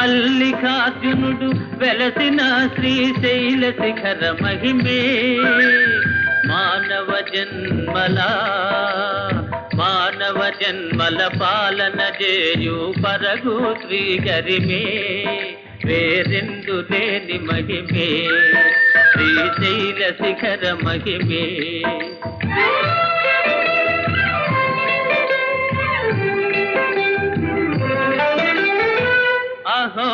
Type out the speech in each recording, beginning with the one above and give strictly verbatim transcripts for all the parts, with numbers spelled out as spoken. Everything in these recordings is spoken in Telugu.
మల్లికార్జునుడు వెలసిన శ్రీశైల శిఖర మహిమే మానవ జన్మల మానవ జన్మల పాలన చేయు పరగు శ్రీగరిమే వేరెందు లేని మహిమే శ్రీశైల శిఖర మహిమే అహో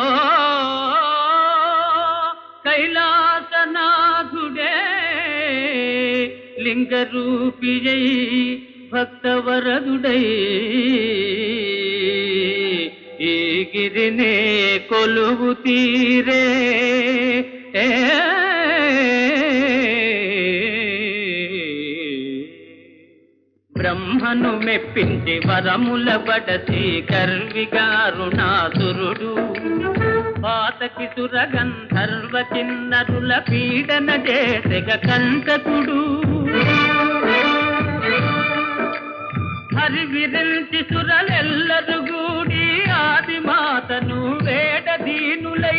కైలాసనాథుడే లింగరూపియై భక్తవరదుడై ఈ గిరినే కొలువు తీరే బ్రహ్మను మెప్పించి వరముల బడసి కర్విగారుణాసురుడు పాతకి సురగంధర్వ కిన్నరుల పీడన చేసెగ కంటకుడు హరివిరించి సురలెల్లరు గూడి ఆదిమాతను వేడదీనులై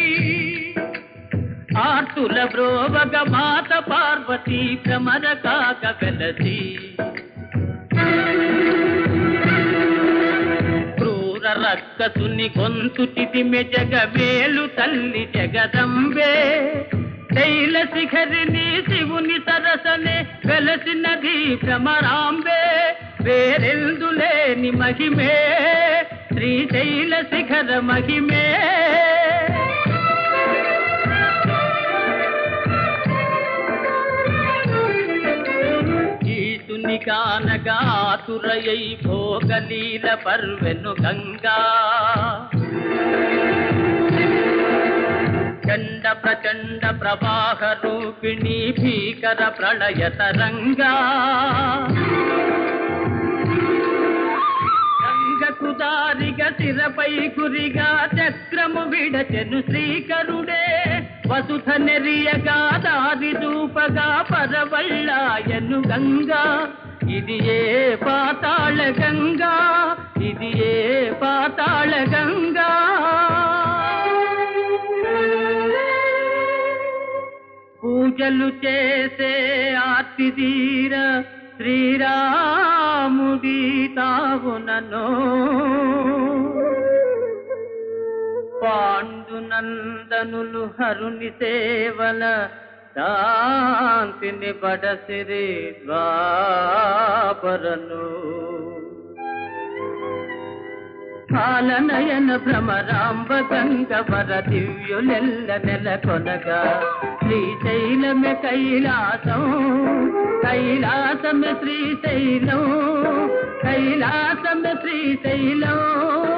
ఆర్తుల బ్రోవగ మాత పార్వతీ భ్రమర కాక వెలసి క్రూర రక్కసుని గొంతుటిదిమె జగవేలు తల్లి జగదంబే శైల శిఖరిని శివుని సరసనే వెలసినది భ్రమరాంబే వేరెందులేని మహిమే శ్రీశైల శిఖర మహిమే ఈసుని కానగా ఆతురయై భోగలీల పర్వెను గంగా చండ ప్రచండ ప్రవాహ రూపిణి భీకర ప్రళయ తరంగా గంగకుదారిగ శిరపై కురిగా చక్రము విడచెను శ్రీకరుడే వసుధ నెరియగా దారి చూపగా పరవళ్ళాయను గంగా ఇది ఏ పాతాళ గంగా ఇది ఏ పాతాళ గంగా పూజలు చేసే ఆర్తిదీర శ్రీరాముడి తావునను పాండునందనులు హరుని సేవల శాంతిని బడసిరి ద్వాపరను కాలనయన భ్రమరాంబ గంగవర దివ్యులెల్ల నెలకొనగా శ్రీశైలమే కైలాసం కైలాసమే శ్రీశైలం కైలాసమే శ్రీశైలం